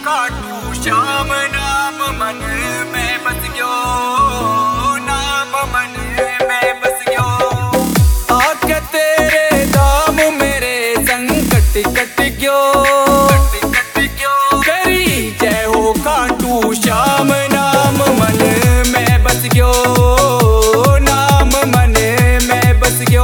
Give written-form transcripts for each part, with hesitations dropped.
खाटू श्याम नाम मन में बस गयो, नाम मन में बस गयो। आके तेरे दाम मेरे संकट कट गयो, कट गयो। करी जय हो खाटू श्याम नाम मन में बस गयो, नाम मन में बस गयो।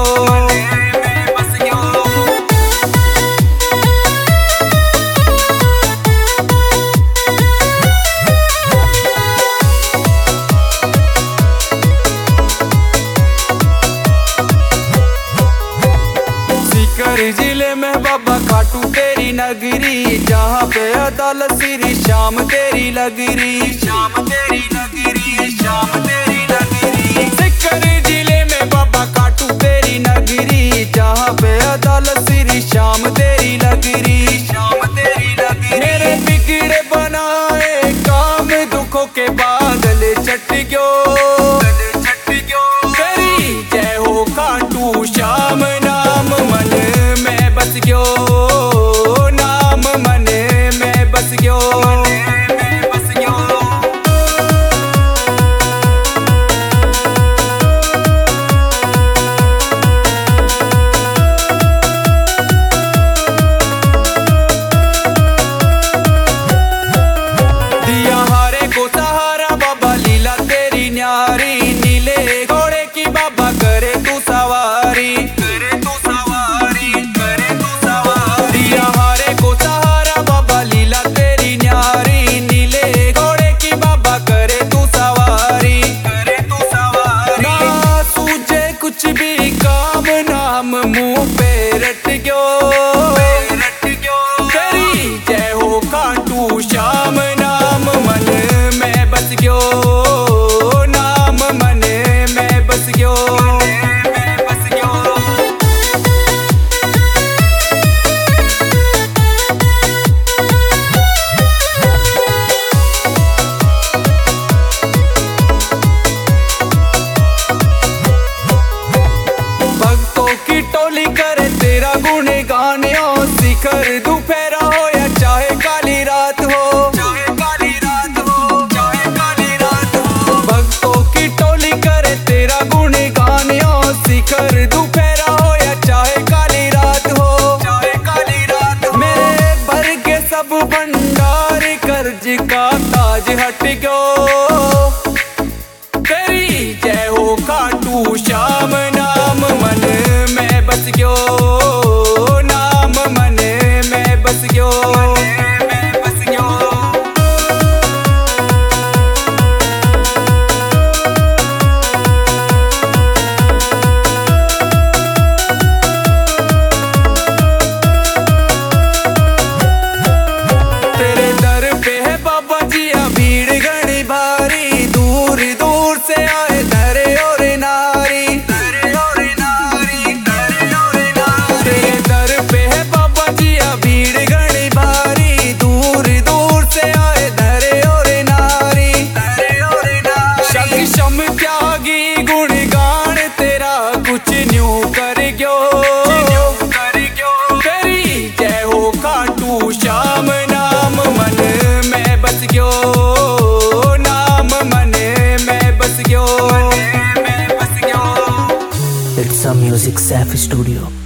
जिले में बाबा खाटू तेरी नगरी, जहाँ पे अदालत श्री श्याम तेरी लगरी, श्याम तेरी लगरी, श्याम तेरी लगरी। सिक्कर जिले में बाबा खाटू तेरी नगरी, जहाँ पे अदालत श्री श्याम तेरी लगरी, श्याम तेरी लगरी। मेरे बिगड़े बनाए काम दुखों के बादल छट गयो, छट गयो। करी जय हो खाटू श्याम नाम मन बस गयो, नाम मन में बस गयो, बस गयो। दिया हारे को सहारा बाबा लीला तेरी न्यारी, नीले घोड़े की बाबा करे तू सवारी, करे तू सवारी, करे तू सवारी। दिया हारे को सहारा बाबा लीला तेरी न्यारी, नीले घोड़े की बाबा करे तू सवारी, करे तू सवारी। ना सूझे कुछ भी काम नाम मुंह पे रट गयो, रट गयो। करी जय हो खाटू श्याम नाम मन में बस गयो, नाम मन में बस गयो, में बस गयो। भक्तों की टोली करे तेरा गुण गानियों, शिखर दोपहरा हो या चाहे काली रात हो, चाहे काली रात हो, चाहे काली रात हो। भक्तों की टोली करे तेरा गुण गानियों, शिखर दोपहरा हो या चाहे काली रात हो, चाहे काली रात हो। मेरे भर के सब भंडार कर्ज का ताज हट गयो। करी जय हो खाटू श्याम नाम मन में बस गयो, नाम मन में बस गयो, में बस गयो। तेरे दर पे है बाबा जी भीड़ घनी भारी, दूर दूर से आए धरे और नारी, धरे और नारी, धरे और नारी। तेरे दर पे है बाबा जी भीड़ घनी भारी, दूर दूर से आए धरे और नारी, धरे और नारी। शक शम त्यागी गुण गान तेरा कुछ न्यू कर गयो, कर गयो। करी जय हो खाटू श्याम नाम मन में बस गयो, नाम मन में बस गयो, में बस गयो। It's a Music Safi Studio.